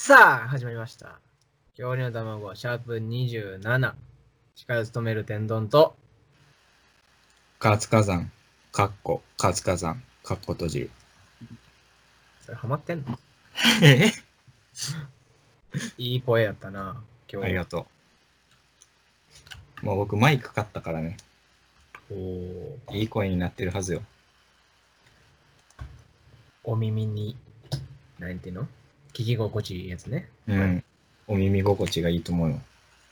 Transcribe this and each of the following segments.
さあ、始まりました。恐竜の卵、シャープ27。司会を務める天丼と、 活火山、活火山、閉じる。 それハマってんの？ えいい声やったな、今日は。 ありがとう。もう僕マイク買ったからね。 おー、 いい声になってるはずよ。 お耳に、なんていうの？聞き心地いいやつね。 うん。お耳心地がいいと思うよ。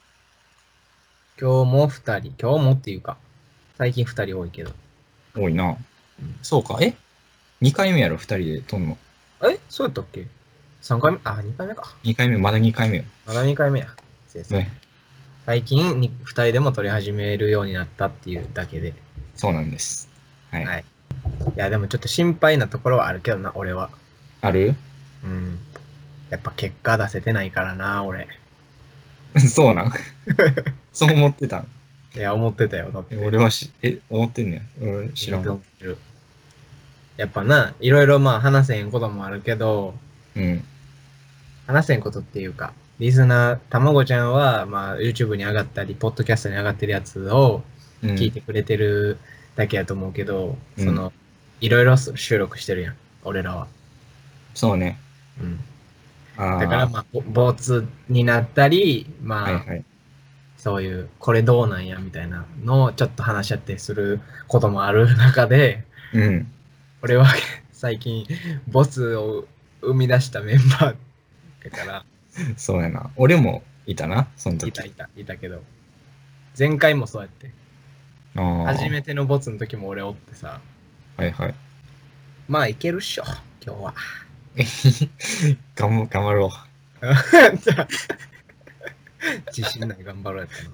今日も2人、今日もっていうか、最近2人多いけど。 多いな。そうか。2回目やろ、2人で撮んの。 そうやったっけ？ 3 回目？あ、2回目か。 2回目、まだ2回目よ。 まだ2回目や。 ね。 最近2人でも撮り始めるようになったっていうだけで。 そうなんです。はい。 はい。いや、でもちょっと心配なところはあるけどな、俺は。 あるうん。やっぱ結果出せてないからな、俺。 そうなんそう思ってたん。 いや、思ってたよ。だって。 俺は思ってんねん。俺知らんわ。 やっぱな、いろいろまあ話せへんこともあるけど、 うん。 話せんことっていうか、リスナー、たまごちゃんはまあ YouTube に上がったり、ポッドキャストに上がってるやつを聞いてくれてるだけやと思うけど、 うんその、いろいろ収録してるやん、俺らは。 そうね。 うん。だからあまあ、ボツになったり、 あ、はいまあ、 はい。 そういう、これどうなんやみたいなのをちょっと話し合ってすることもある中で、 うん。 俺は最近、ボスを生み出したメンバーだから、 そうやな。俺もいたな、その時。 いたけど、前回もそうやって、 ああ、 初めてのボツの時も俺おってさ、 はいはい。 まあいけるっしょ、今日は。 頑張ろ自信ない頑張ろうやったな。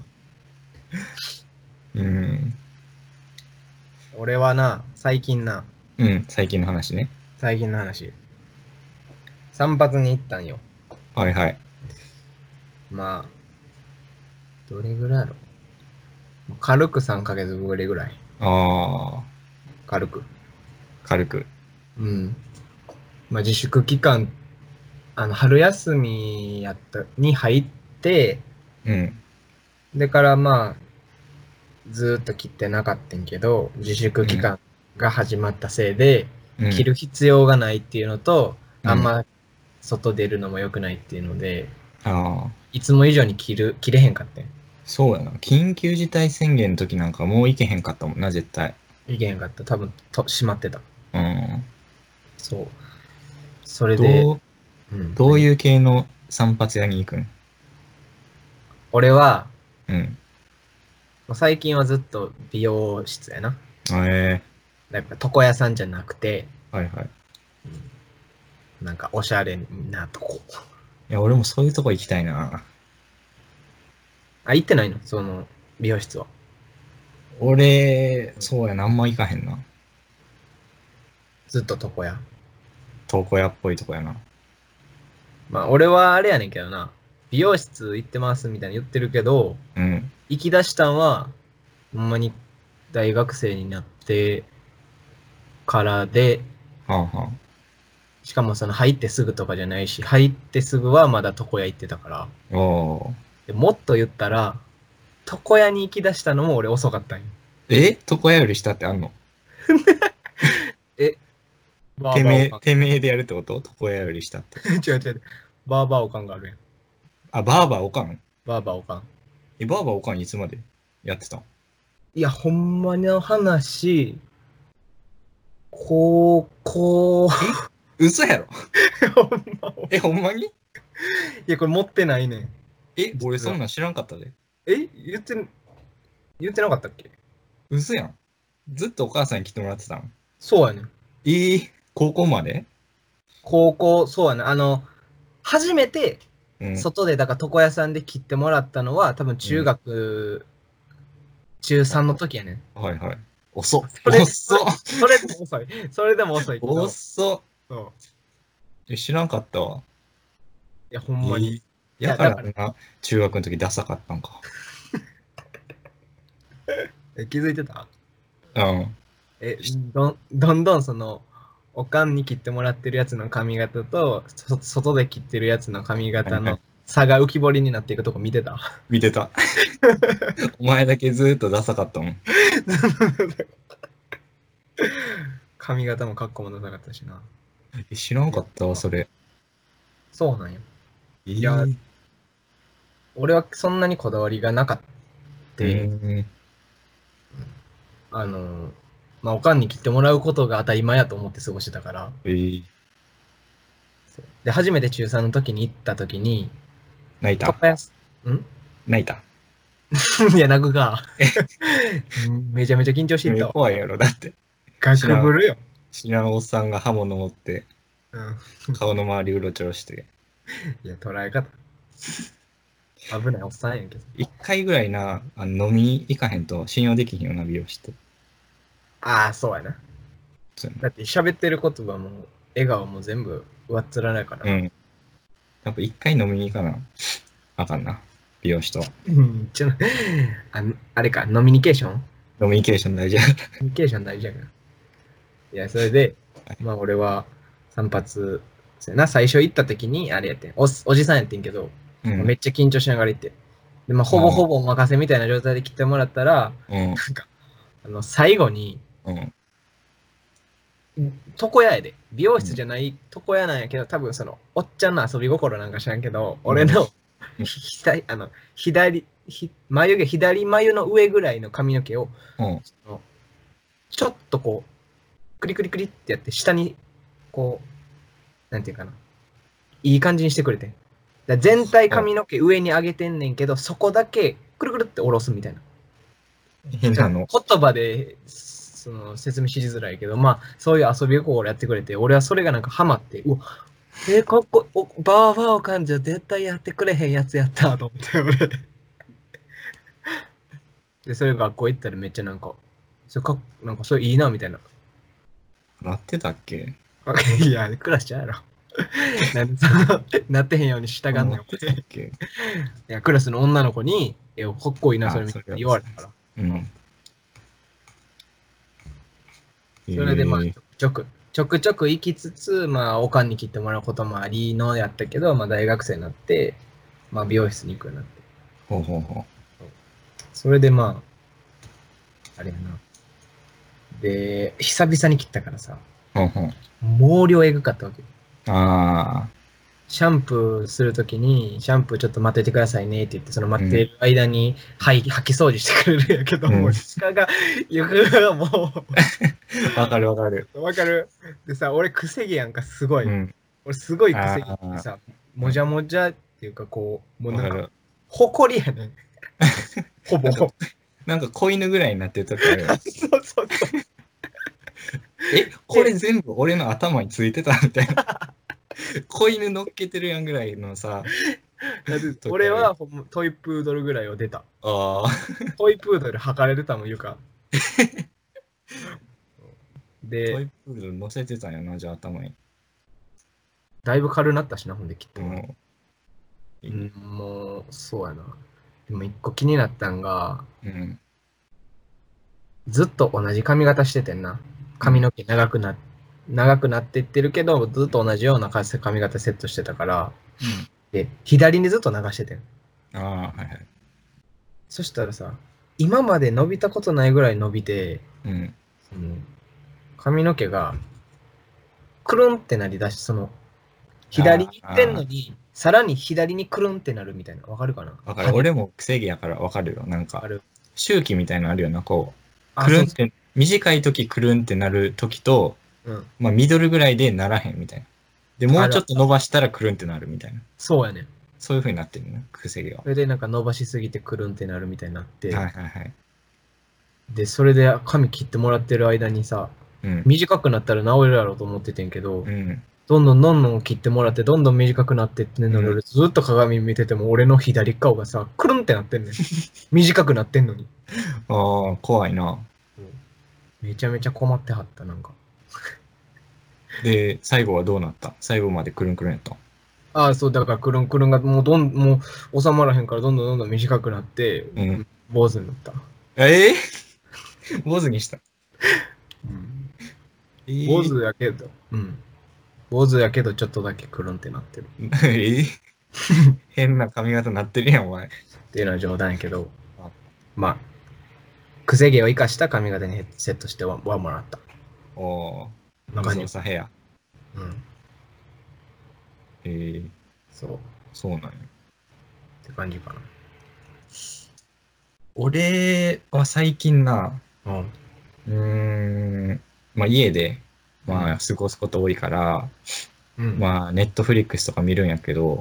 う。うん。 俺はな、最近な、 うん、最近の話ね。 最近の話、散髪に行ったんよ。 はいはい。 まあ、どれぐらいやろ。軽く3ヶ月ぶりぐらい。 ああ、 軽く。 軽く。 うん。まあ自粛期間、春休みに入って、 うん、 でからまあ、ずーっと切ってなかったんけど、自粛期間が始まったせいで、 うん、 切る必要がないっていうのと、 うん。 あんま外出るのも良くないっていうので、 ああ、 いつも以上に切れへんかったん。 そうやな。緊急事態宣言の時なんかもう行けへんかったもんな、絶対。 いけへんかった。多分閉まってた。 うん。 そう。それで、 どう、 うん。 どういう系の散髪屋に行くん？ 俺は、 うん。 最近はずっと美容室やな。 えだから床屋さんじゃなくて、 はいはい。 なんかおしゃれなとこ。 いや、俺もそういうとこ行きたいな。 あ、行ってないのその、美容室は。 俺、そうやな、あんま行かへんな。 ずっと床屋。 床屋っぽいとこやな。 まあ、俺はあれやねんけどな。美容室行ってますみたいに言ってるけど、 うん。 行き出したんは、ほんまに大学生になってからで、 はあはしかもその入ってすぐとかじゃないし、入ってすぐはまだ床屋行ってたから。 あ。おー。 でもっと言ったら、床屋に行き出したのも俺遅かったんよ。 床屋より下ってあんの？ え、バーバーおかん。 てめえでやるってこと？床屋より下って。 違う違う。バーバーおかんがあるやん。 あ、バーバーおかん？ バーバーおかん。 バーバーおかんいつまでやってたん？ いや、ほんまの話、高校、 嘘やろ？ ほんま。 ほんまに？ いや、これ持ってないねん。 俺実は。 そんなん知らんかったで。 言ってなかったっけ？ 嘘やん。ずっとお母さんに来てもらってたん？ そうやねん。 高校まで？ 高校、そうやねん。初めて、 うん。 外で、だから床屋さんで切ってもらったのは、多分中うん。 学、中3の時やねん。 はいはい。遅っ。 それ、 遅っ。 それでも遅い。それでも遅いけど、 遅っ。 そう。 知らんかったわ。 いや、ほんまに。いやや、だから、 からな、中学の時ダサかったんか。 気づいてた？ うん。 どんどんその、 おかんに切ってもらってるやつの髪型と、外で切ってるやつの髪型のはいはい差が浮き彫りになっていくとこ見てた。 見てた。お前だけずーっとダサかったもん。 髪型も格好もダサかったしな。 知らんかったわ、それ。 そうなんよ。 いや俺はそんなにこだわりがなかった。まあ、おかんに切ってもらうことが当たり前やと思って過ごしてたから。で、初めて中3の時に行った時に、 泣いた泣いたいや、泣くか。めちゃめちゃ緊張していったわ。 怖いやろ、だって。 ガクブルよ。 知らんおっさんが刃物持って、 うん。 顔の周りうろちょろして。 いや、捉え方。危ないおっさんやんけど。 一回ぐらいな、飲みに行かへんと信用できひんよな、美容師って。 ああ、そうやな。 そうやなだって喋ってる言葉も、笑顔も全部上っ面ないからな。 うん。やっぱ一回飲みに行かな。あかんな。美容師と。 うんあれか、ノミニケーション飲みニケーション大事や。 ノミニケーション大事やから。いや、それで、まあ俺は散髪、そうやな、最初行った時に、あれやってん、おじさんやってんけど、 うん。 めっちゃ緊張しながら行って。で、まあほぼほぼお任せみたいな状態で来てもらったら、 うん。 なんか、最後に、 うん。 床屋やで。美容室じゃない床屋なんやけど、多分その、おっちゃんの遊び心なんか知らんけど、俺の、眉毛、左眉の上ぐらいの髪の毛を、 うん。 ちょっとこう、クリクリクリってやって、下に、こう、なんていうかな、いい感じにしてくれてん。全体髪の毛上に上げてんねんけど、そこだけ、くるくるって下ろすみたいな。 変なの。 言葉で、説明しづらいけど、まあ、そういう遊び心やってくれて、俺はそれがなんかハマって、うわ、かっこバーバーを感じは絶対やってくれへんやつやったと思って、俺。で、それ学校行ったらめっちゃなんかそれいいな、みたいな。 なってたっけ？ いや、クラスちゃうやろ。なってへんように従んねん。 なってたっけ？ いや、クラスの女の子に、かっこいいな、それみたいな言われたから。 うん。 それでまあ、ちょくちょく行きつつ、まあ、おかんに切ってもらうこともありのやったけど、まあ、大学生になって、まあ、美容室に行くようになって。 ほうほうほう。 それでまあ、あれやな。で、久々に切ったからさ、 ほうほう。 毛量えぐかったわけ。 ああ。 シャンプーするときに、シャンプーちょっと待っててくださいねって言って、その待ってる間に、吐き掃除してくれるんやけど、もう、鹿が、もう。わかるわかる。 わかる。でさ、俺、くせ毛やんか、すごい。俺、すごいくせ毛ってさ、もじゃもじゃっていうか、こう、もうなんか、ほこりやねん。ほぼ。 なんか、子犬ぐらいになってる時ある。 そうそうそう。 これ全部俺の頭についてたみたいな。子犬乗っけてるやんぐらいのさ。 俺はトイプードルぐらいを出た。 ああ。 トイプードル測れるたも床。で、 トイプードル乗せてたんやな、じゃあ頭に。 だいぶ軽なったしな、ほんできっと。 もう、そうやな。でも一個気になったんが、ずっと同じ髪型しててんな。髪の毛長くなってってるけど、ずっと同じような髪型セットしてたから、で、左にずっと流しててん。 ああ、はいはい。 そしたらさ、今まで伸びたことないぐらい伸びて、髪の毛が、くるんってなりだし、左に行ってんのに、さらに左にくるんってなるみたいな。わかるかな？ わかる。俺も癖毛やからわかるよ。なんか、周期みたいなのあるよな、こう。くるんって、短い時くるんってなる時と、まあミドルぐらいでならへんみたいな。で、もうちょっと伸ばしたらくるんってなるみたいな。 そうやねん。 そういう風になってるね、癖毛は。 それでなんか伸ばしすぎてくるんってなるみたいになって。 はいはいはい。 で、それで髪切ってもらってる間にさ、短くなったら治るやろうと思っててんけど、どんどん切ってもらって、どんどん短くなってってんのに、ずっと鏡見てても、俺の左顔がさ、くるんってなってんねん。短くなってんのに。 ああ、怖いな。 めちゃめちゃ困ってはった、なんか。 で、最後はどうなった？最後までくるんくるんやった？ ああ、そう、だからくるんくるんがもう収まらへんからどんどん短くなって、坊主になった。 坊主にした。 坊主やけど、坊主やけどちょっとだけくるんってなってる。 変な髪型なってるやん、お前。 っていうのは冗談やけど、まあ、癖毛を生かした髪型にセットしてはもらった。 おー、無造作ヘア。そうなんや。 って感じかな。 俺は最近な、まあ家で、まあ過ごすこと多いから、まあネットフリックスとか見るんやけど、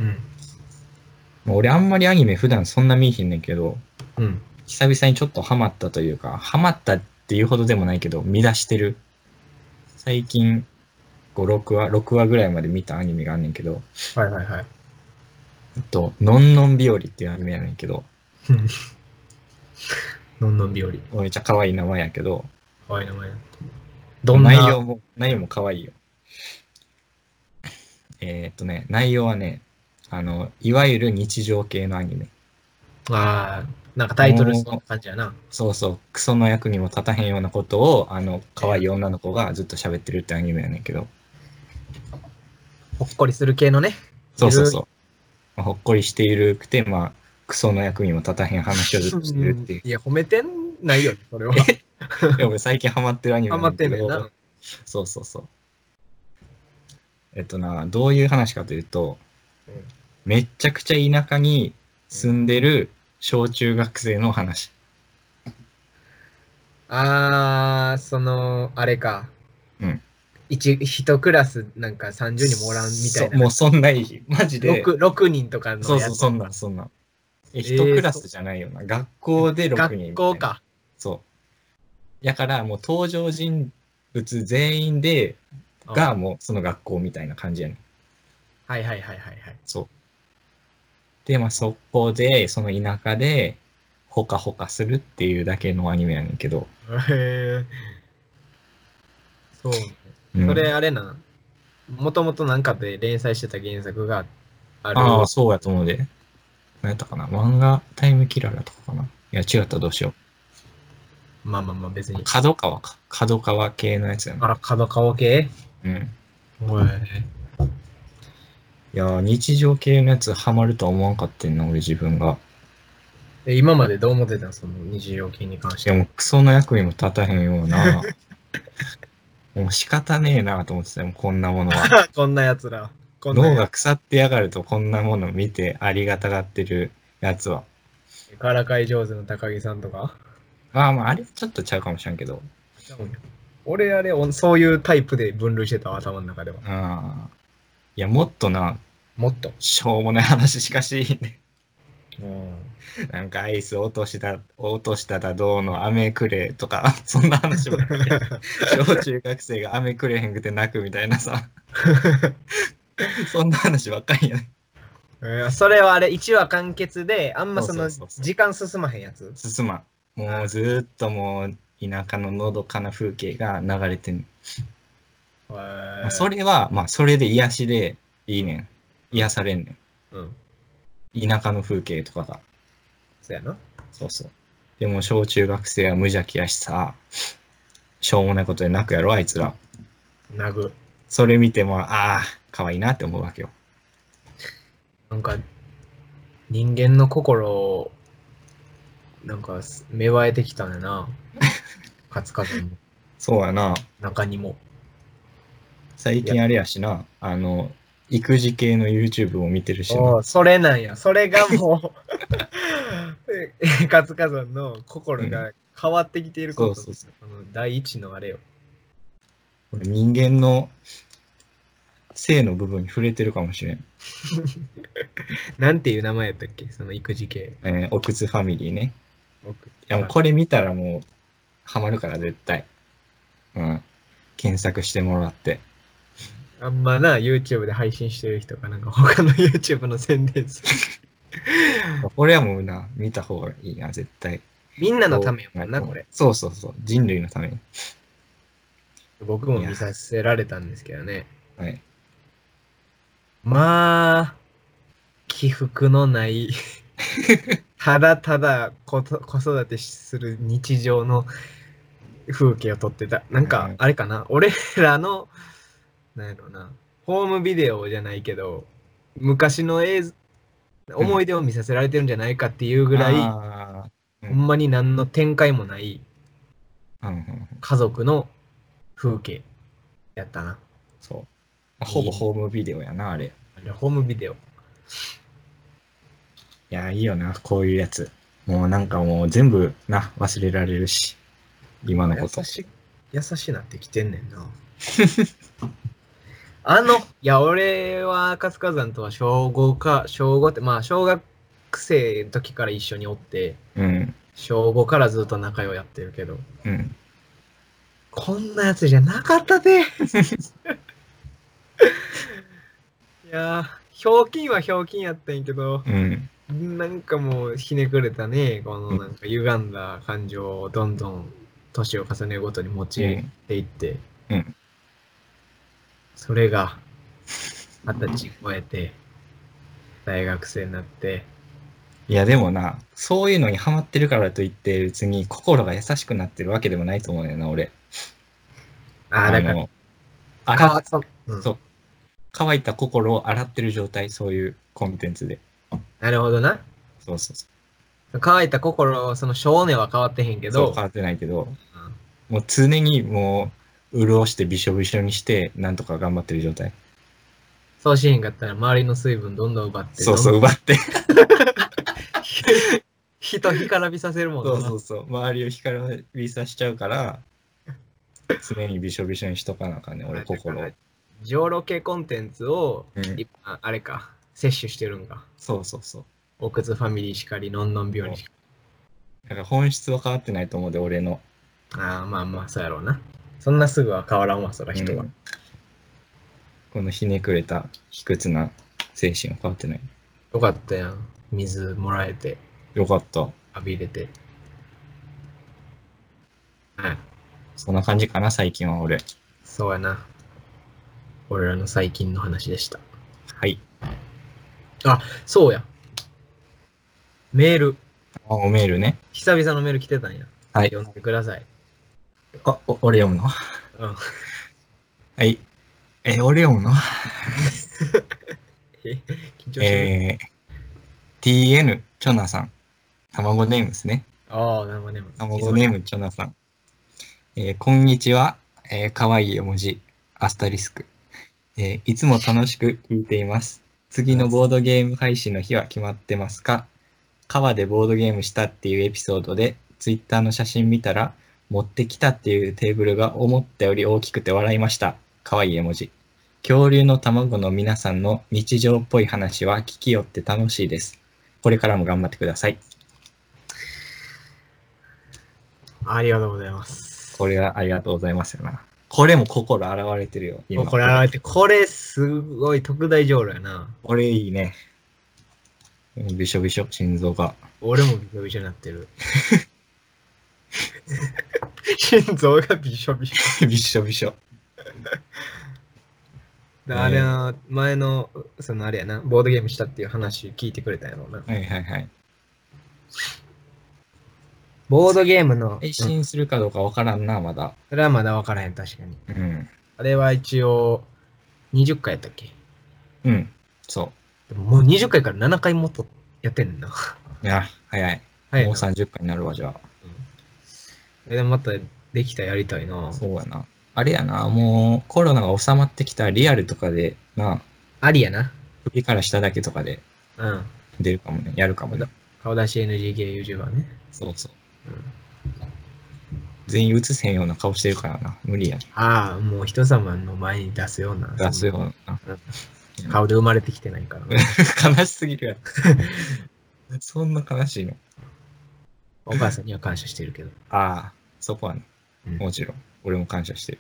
俺あんまりアニメ普段そんな見えひんねんけど、久々にちょっとハマったというか、ハマったっていうほどでもないけど、見出してる。最近、6話ぐらいまで見たアニメがあんねんけど、のんのん日和っていうアニメやねんけど、 のんのん日和。 めっちゃ可愛い名前やけど、 可愛い名前。 内容も可愛いよ。内容はね、いわゆる日常系のアニメ。 ああ、なんかタイトルそんな感じやな。 そうそう、クソの役にも立たへんようなことを、可愛い女の子がずっと喋ってるってアニメやねんけど。 ほっこりする系のね。 そうそうそう。まあ、ほっこりしているくて、まあ、クソの役にも立たへん話をずっとしてるっていう。 いや、褒めてんないよね、それは。 でも俺最近ハマってるアニメなんだけど。 ハマってんねんな。 そうそうそう。どういう話かというと、めっちゃくちゃ田舎に住んでる小中学生の話。 あー、あれか。一クラスなんか30人もおらんみたいな。 もうそんないい。マジで。 6人とかのそうそう、そんなん。一クラスじゃないよな。学校で6人。 学校か。 そう。だからもう登場人物全員がもうその学校みたいな感じやねん。 はい。 そう。で、まあそこで、その田舎で、ほかほかするっていうだけのアニメやねんけど。 へえ。そう。それあれな。もともとなんかで連載してた原作がある。 ああ、そうやと思うで。何やったかな、漫画タイムキララとかかな。いや、違ったらどうしよう。まあ別に。 角川か。角川系のやつやな。 角川系。 いや、日常系のやつハマるとは思わんかってんな、俺自分が。 今までどう思ってたその日常系に関して。 いや、もうクソの役にも立たへんような。もう仕方ねえなと思ってたよ、こんなものは。 こんなやつら。 脳が腐ってやがるとこんなもの見てありがたがってるやつは。 からかい上手の高木さんとか。 まああれちょっとちゃうかもしれんけど。 俺あれ、そういうタイプで分類してた頭の中では。 いや、もっとな、しょうもない話しかしいね。なんかアイス落としただどうの飴くれとか、そんな話も小中学生が飴くれへんくて泣くみたいなさ。そんな話ばっかりやね。 それはあれ、1話完結で、あんまその時間進まへんやつ。 進まん。もうずっともう田舎ののどかな風景が流れてん。それは、まあそれで癒しでいいねん。癒されんねん。田舎の風景とかが。 そうやな。 そうそう。でも小中学生は無邪気やしさ、しょうもないことで泣くやろ、あいつら。 泣く。 それ見ても、ああ、可愛いなって思うわけよ。 なんか、人間の心、なんか、芽生えてきたんやな。勝風も。 そうやな。 中にも。 最近あれやしな、育児系の YouTube を見てるしな。 それなんや。それがもう、勝風の心が変わってきていること。そう。第一のあれよ。 人間の性の部分に触れてるかもしれん。 なんていう名前やったっけその育児系。 おくつファミリーね。いやもうこれ見たらもう、ハマるから絶対。検索してもらって。 あんまな、YouTube で配信してる人がなんか他の YouTube の宣伝する。 これはもうな、見た方がいいな、絶対。 みんなのためやもんな、これ。 そうそうそう。人類のために。 僕も見させられたんですけどね。 はい。 まあ、起伏のないただただ子育てする日常の風景を撮ってた。なんか、あれかな、俺らの、なんやろな、ホームビデオじゃないけど、昔の思い出を見させられてるんじゃないかっていうぐらい、ほんまに何の展開もない家族の風景やったな。 そう。ほぼホームビデオやな、あれ。 ホームビデオ。 いや、いいよな、こういうやつ。もうなんかもう全部な、忘れられるし。今のこと。 優しなってきてんねんな。いや、俺は活火山とは小5って、まあ、小学生の時から一緒におって、小5からずっと仲良やってるけど、こんなやつじゃなかったで。いやひょうきんはひょうきんやったんやけど、なんかもうひねくれたね、このなんか歪んだ感情をどんどん年を重ねるごとに持ちていって、それが20歳超えて、大学生になって。 いやでもな、そういうのにハマってるからといって別に心が優しくなってるわけでもないと思うんだよな、俺。 だから、 そう。乾いた心を洗ってる状態、そういうコンテンツで。 なるほどな。 そうそうそう。 乾いた心、その少年は変わってへんけど。 そう、変わってないけど、もう常にもう、潤してびしょびしょにして、なんとか頑張ってる状態。 そうしへんかったら周りの水分どんどん奪って。 そうそう、奪って。 人干からびさせるもんな。そうそうそう。周りを干からびさしちゃうから、常にびしょびしょにしとかなあかんね、俺、心を。 上ロ系コンテンツを、あれか、摂取してるんか。 そうそうそう。 おくつファミリーしかり、のんのん病にしかり。 だから本質は変わってないと思うで、俺の。 まあまあ、そうやろうな。そんなすぐは変わらんわ、そら人は。 このひねくれた、卑屈な精神は変わってない。 よかったやん。水もらえて。 よかった。 浴びれて。 そんな感じかな、最近は俺。 そうやな。俺らの最近の話でした。 はい。 そうや。メール。 おメールね。 久々のメール来てたんや。 はい。 読んでください。 俺読むのはい。俺読むの緊張してる。 TN チョナさん。卵ネームですね。 卵ネーム。 卵ネームチョナさん。こんにちは。かわいい絵文字。アスタリスク。いつも楽しく聞いています。次のボードゲーム配信の日は決まってますか？川でボードゲームしたっていうエピソードで、ツイッターの写真見たら、持ってきたっていうテーブルが思ったより大きくて笑いました。かわいい絵文字。恐竜の卵の皆さんの日常っぽい話は聞きよって楽しいです。これからも頑張ってください。 ありがとうございます。 これはありがとうございますよな。これも心洗われてるよ。 今これ洗われて、これすごい特大上路やな。 これいいね。びしょびしょ、心臓が。 俺もびしょびしょになってる。心臓がびしょびしょ。びしょびしょ。 あれの、前の、そのあれやな、ボードゲームしたっていう話聞いてくれたやろうな。 はいはいはい。 ボードゲームの。 配信するかどうかわからんな、まだ。 それはまだわからへん、確かに。あれは一応、20回やったっけ？ そう。 でももう20回から7回もっとやってんねんな。 いや、早い。もう30回になるわ、じゃあ。 でもまたできたらやりたいな。 そうやな。あれやな、もうコロナが収まってきたらリアルとかでな。 ありやな。 首から下だけとかで出るかもね、やるかもね。 顔出し NG 系 YouTuber ね。 そうそう。全員映せんような顔してるからな。無理やね。 もう人様の前に出すような。 出すような。 顔で生まれてきてないから。 悲しすぎるやん。そんな悲しいの？ お母さんには感謝してるけど。 そこはね。もちろん。俺も感謝してる。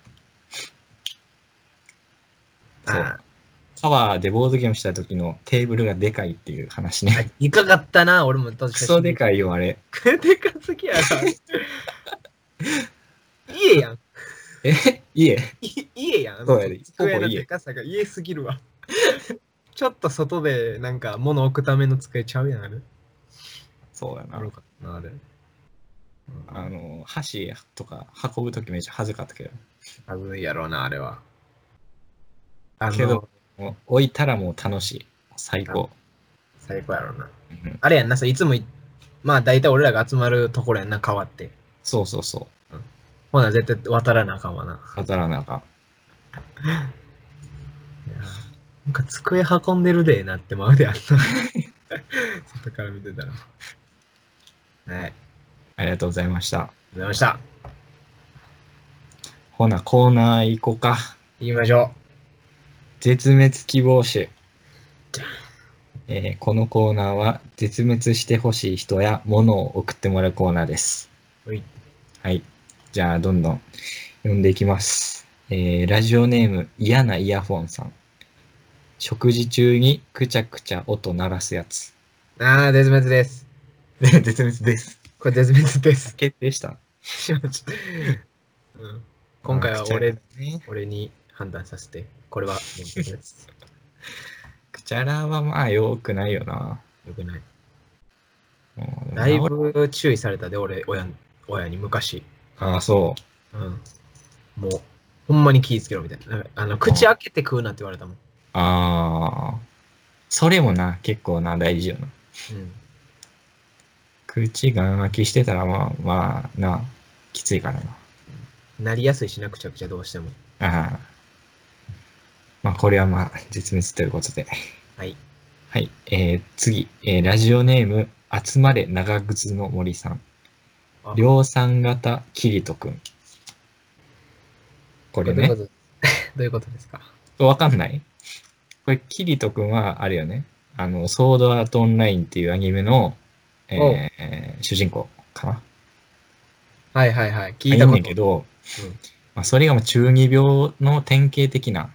そう。川でボードゲームした時のテーブルがでかいっていう話ね。 いかかったな、俺も。クソでかいよ、あれ。 でかすぎやろ。家やん。 家やん。 そうやで。 机のでかさが家すぎるわ。ちょっと外でなんか物置くための机ちゃうやん、あれ。 そうやな。 あれ。 箸とか運ぶときめっちゃ恥ずかったけど。 多分やろうな、あれは。 けど、もう置いたらもう楽しい。最高。 最高やろうな。あれやんな、いつも、まあ大体俺らが集まるところやんな、川って。 そうそうそう。 ほな、絶対渡らなあかんわな。 渡らなあかん。 なんか机運んでるでなってまうであった。外から見てたら。はい。 ありがとうございました。 ありがとうございました。 ほな、コーナー行こうか。 行きましょう。 絶滅希望種。このコーナーは絶滅してほしい人や物を送ってもらうコーナーです。はい。じゃあ、どんどん読んでいきます。ラジオネーム、嫌なイヤホンさん。食事中にくちゃくちゃ音鳴らすやつ。 ああ、絶滅です。 絶滅です。 これ絶滅です。 決定した。 今回は俺に判断させて、これは絶滅です。 くちゃらはまあ良くないよな。 良くない。だいぶ注意されたで、俺、親に昔。 ああ、そう。もう、ほんまに気ぃつけろみたいな。口開けて食うなって言われたもん。 ああ。それもな、結構な、大事よな。口が開きしてたら、まあ、な、きついからな。 なりやすいしな、くちゃくちゃどうしても。 ああ。まあ、これはまあ、絶滅ということで。 はい。 はい。次、ラジオネーム、集まれ長靴の森さん。量産型キリトくん。これね。 どういうことですか？ わかんない？これ、キリトくんは、あれよね。ソードアートオンラインっていうアニメの、主人公かな。 はいはいはい。聞いたことあるんだけど、まあ、それが中二病の典型的な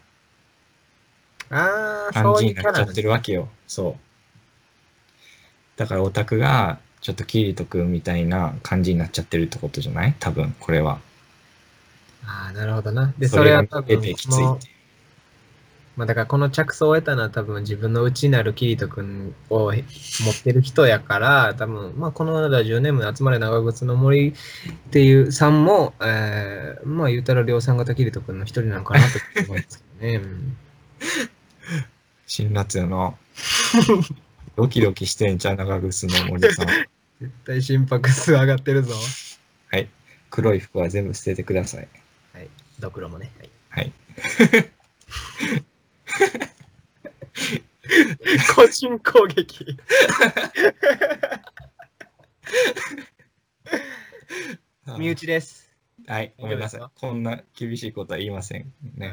感じになっちゃってるわけよ。そう。だからオタクが、ちょっとキリトくんみたいな感じになっちゃってるってことじゃない？多分、これは。 ああ、なるほどな。で、それは多分、 きついっていう。 まあだからこの着想を得たのは多分自分の内なるキリト君を持ってる人やから、多分まあこのラジオネーム集まれ長靴の森っていうさんも、まあ言うたら量産型キリト君の一人なのかなと思いますけどね。 辛辣やな。ドキドキしてんちゃう、長靴の森さん。 絶対心拍数上がってるぞ。 はい。黒い服は全部捨ててください。 はい。ドクロもね。 はい。 個人攻撃。身内です。 はい、ごめんなさい。こんな厳しいことは言いませんね。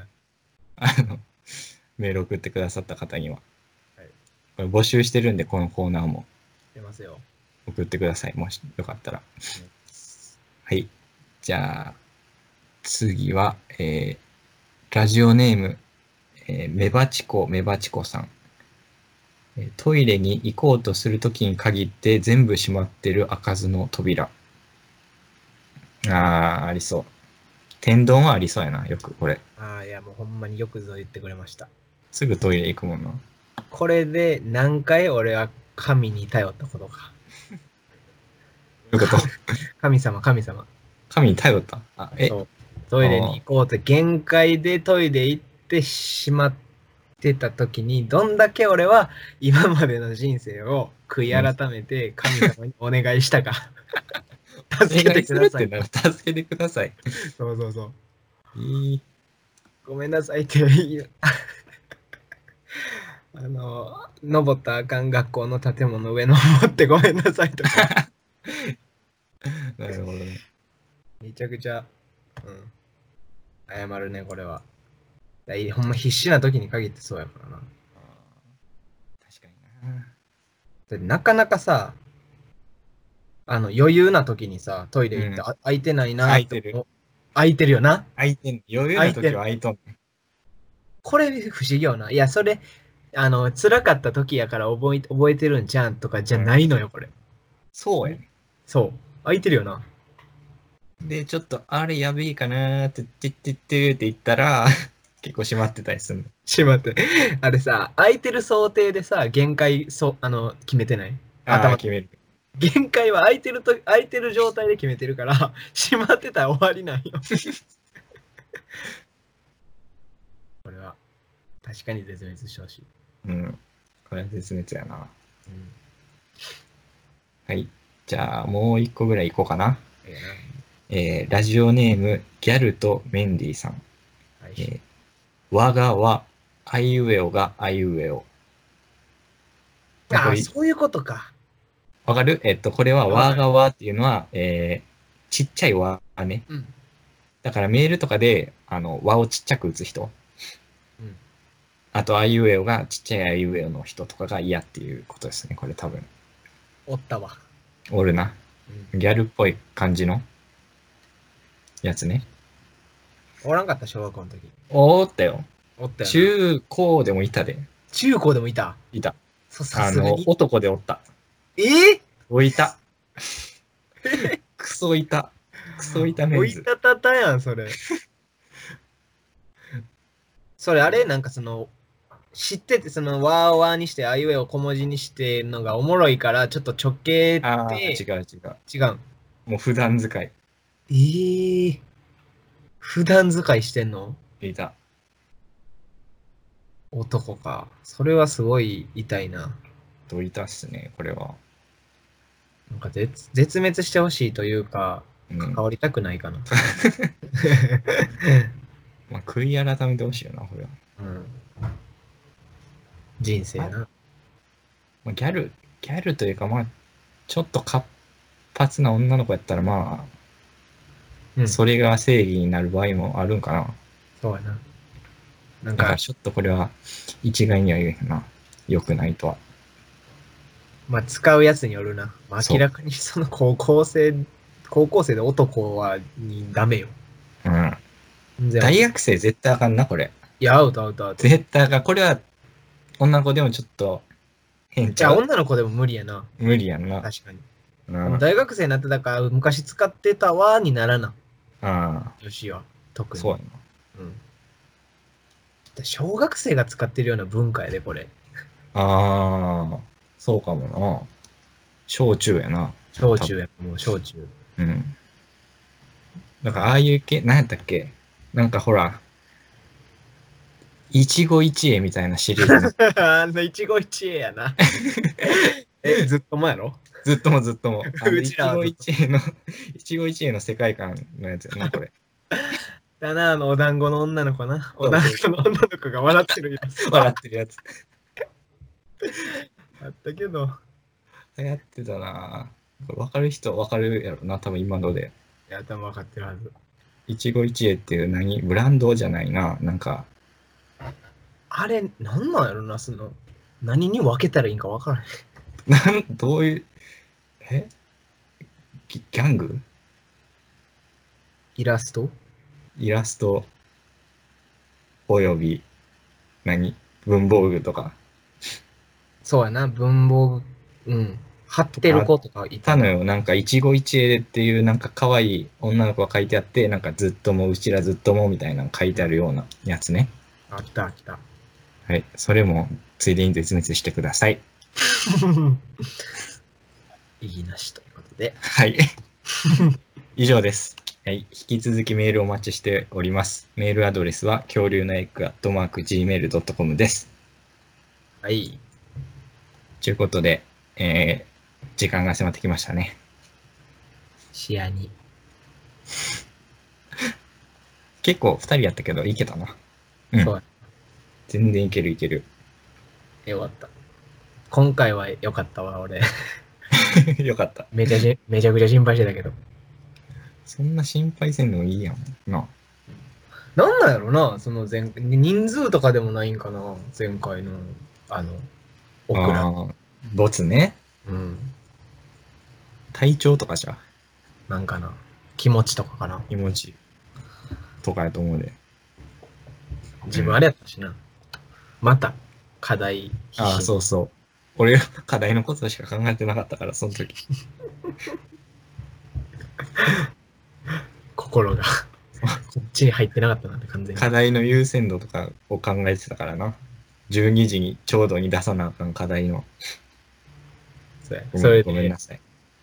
メール送ってくださった方には。これ募集してるんで、このコーナーも。 出ますよ。 送ってください。もしよかったら。はい。じゃあ、次は、ラジオネーム、メバチコさん。トイレに行こうとするときに限って全部閉まってる開かずの扉。ありそう。天丼はありそうやな、よくこれ。 いやもうほんまによくぞ言ってくれました。 すぐトイレ行くもんな。 これで何回俺は神に頼ったことか。 どういうこと？ 神様。 神に頼った？ そうトイレに行こうと限界でトイレ行ってしまってた時にどんだけ俺は今までの人生を悔い改めて神様にお願いしたか。 助けてください。助けてください。 そう。ごめんなさいって登ったらあかん学校の建物上登ってごめんなさいとか。 なるほどね。 めちゃくちゃ、謝るね、これは。ほんま必死な時に限ってそうやからな。 確かにな。 だってなかなかさ、余裕な時にさ、トイレ行って、空いてないなって。空いてるよな。 余裕な時は空いとん。 これ不思議よな。いや、それ、辛かった時やから覚えてるんじゃんとかじゃないのよ、これ。 そうやね。 そう。空いてるよな。 で、ちょっと、あれやべえかなーって、って言ったら、結構閉まってたりするの。 閉まって。あれさ、空いてる想定でさ、限界、決めてない？ 頭決める。 限界は空いてる状態で決めてるから、閉まってたら終わりなんよ。これは、確かに絶滅してほしい。 うん。これは絶滅やな。うん、はい。じゃあ、もう一個ぐらいいこうかな。ラジオネーム、ギャルとメンディーさん。はい、わがわ、あいうえおがあいうえお。 ああ、そういうことか。 わかる？これはわがわっていうのは、ちっちゃいわね。うん、だからメールとかで、わをちっちゃく打つ人。うん、あと、あいうえおがちっちゃいあいうえおの人とかが嫌っていうことですね、これ多分。 おったわ。 おるな。うん、ギャルっぽい感じのやつね。 おらんかった、小学校の時。 おったよ。 おったよ。 中高でもいたで。 中高でもいた？ いた。 さすがに男でおった。おいた。クソいた。クソいたメンズ。 おいたたたやん、それ。それあれなんか知ってて、わーわーにして、あいうえを小文字にしてのがおもろいから、ちょっと直径って。 ああ、違う。 違う。 もう普段使い。 普段使いしてんの？ いた。 男か。それはすごい痛いな。 どいたっすね、これは。 なんか絶滅してほしいというか、関わりたくないかな。 まあ、悔い改めてほしいよな、これは。うん。 人生な。 まあ、ギャルというか、まあ、ちょっと活発な女の子やったら、まあ、それが正義になる場合もあるんかな。 そうやな。 なんか、ちょっとこれは一概には言えへんな。良くないとは。 まあ、使うやつによるな。まあ、明らかに高校生で男はダメよ。 うん。大学生絶対あかんな、これ。 いや、アウト。 絶対あかん。これは、女の子でもちょっと変じゃあ、女の子でも無理やな。 無理やんな。 確かに。うん、大学生になってたから、昔使ってたわにならな。女子は。特に。 そうやな。うん。 小学生が使ってるような文化やで、これ。 ああ、そうかもな。小中やな。 小中や、もう小中。 うん。だから、ああいう系、何やったっけ？なんかほら、一期一会みたいなシリーズ。 一期一会やな。ずっともやろ？ ずっとも。一期一会の世界観のやつやな、これ。 だな、お団子の女の子な。お団子の女の子が笑ってるやつ。 笑ってるやつ。 あったけど。 流行ってたな。分かる人分かるやろな、多分今ので。 いや、多分分かってるはず。 一期一会っていうブランドじゃないな、なんか。 あれ、なんなんやろな、何に分けたらいいんか分からへん。どういう、ギャング？ イラストおよび、文房具とか。 そうやな、文房具、うん。貼ってる子とかいたのよ。なんか、一期一会っていう、なんか可愛い女の子が書いてあって、なんかずっとも、うちらずっともみたいなの書いてあるようなやつね。 あった。 はい。それも、ついでに絶滅してください。 意義なしということで。 はい。以上です。はい。引き続きメールをお待ちしております。メールアドレスは、恐竜のエッグ@gmail.com です。 はい。 ということで、時間が迫ってきましたね。 視野に。 結構2人やったけど、いけたな。うん。そう。全然いける。 よかった。今回はよかったわ、俺。 よかった。 めちゃくちゃ心配してたけど。 そんな心配せんのもいいやんな。 なんなんやろな、人数とかでもないんかな、前回の、 オクラ。ボツね。うん。体調とかじゃ。 なんかな。気持ちとかかな。 気持ち。とかやと思うで。 自分あれやったしな。また、課題。 ああ、そうそう。俺、課題のことしか考えてなかったから、その時。 心がこっちに入ってなかったなって完全に。 課題の優先度とかを考えてたからな。12時にちょうどに出さなあかん課題の。 それごめんなさい。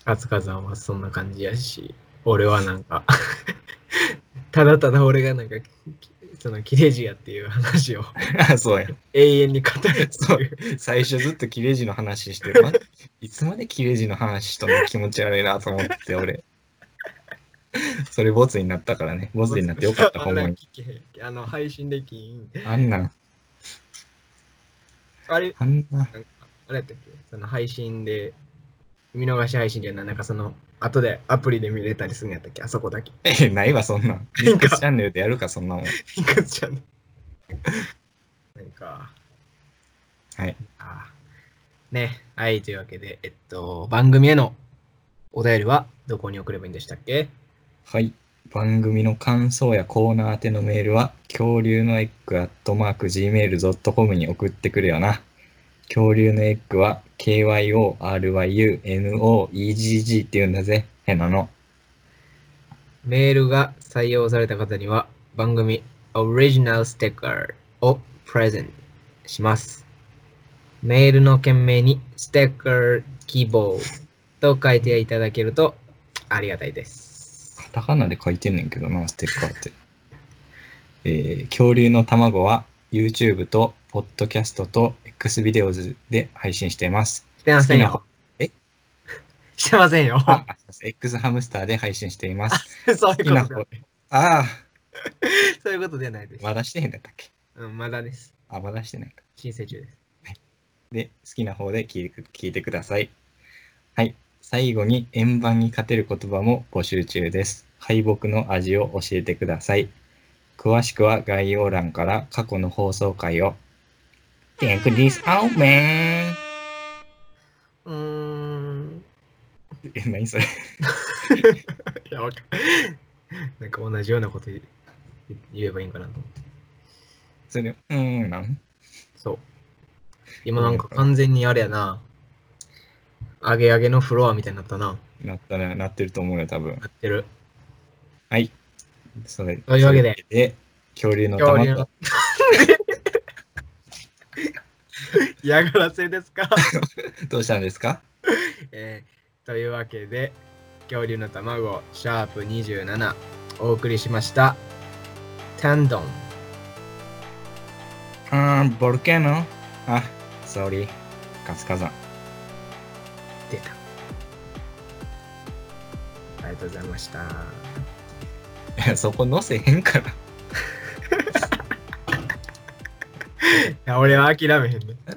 活火山はそんな感じやし、俺はなんかただただ俺がなんか、その切れ字やっていう話をそうや。 永遠に語るっていう。最初ずっと切れ字の話してる。いつまで切れ字の話しとんの気持ち悪いなと思って俺。それボツになったからね。ボツになってよかった、ほんまに。 配信できん。 あんなん。 あれ、 あんな。 あれやったっけ、その配信で、見逃し配信じゃない、なんかその、後でアプリで見れたりするんやったっけ、あそこだけ。 ないわ、そんなん。ミックスチャンネルでやるか、そんなもん。ミックスチャンネル。なんか。 はい。 ね、はい、というわけで、番組へのお便りはどこに送ればいいんでしたっけ？ はい。番組の感想やコーナー宛てのメールは、恐竜のエッグ@gmail.com に送ってくれよな。恐竜のエッグは KYORYUNOEGG って言うんだぜ。変なの。 メールが採用された方には番組オリジナルステッカーをプレゼントします。メールの件名にステッカー希望と書いていただけるとありがたいです。 カタカナで書いてんねんけどな、ステッカーって。恐竜の卵は YouTube とポッドキャストと X ビデオズで配信しています。 してませんよ。してませんよ。 X ハムスターで配信しています。 そういうことで。 ああ。 そういうことではないです。 まだしてへんだったっけ？ うん、まだです。 あ、まだしてないか。 申請中です。 はい。で、好きな方で聞いてください。はい。最後に円盤に勝てる言葉も募集中です。敗北の味を教えてください。詳しくは概要欄から過去の放送回を。Check this out, man! 何それ？いや、わかんなんか同じようなこと言えばいいんかなと思って。 それ、なんそう。今なんか完全にあれやな。上げ上げのフロアみたいになったな。 なったね。なってると思うよ、多分。 なってる。 はい。それ。 というわけで。 恐竜の卵。 嫌がらせですか？ どうしたんですか？ というわけで、恐竜の卵、シャープ27、お送りしました。タンドン。 ボルケーノ？あ、ソーリー。活火山。 出た。ありがとうございました。 いや、そこ載せへんから。 いや、俺は諦めへんね。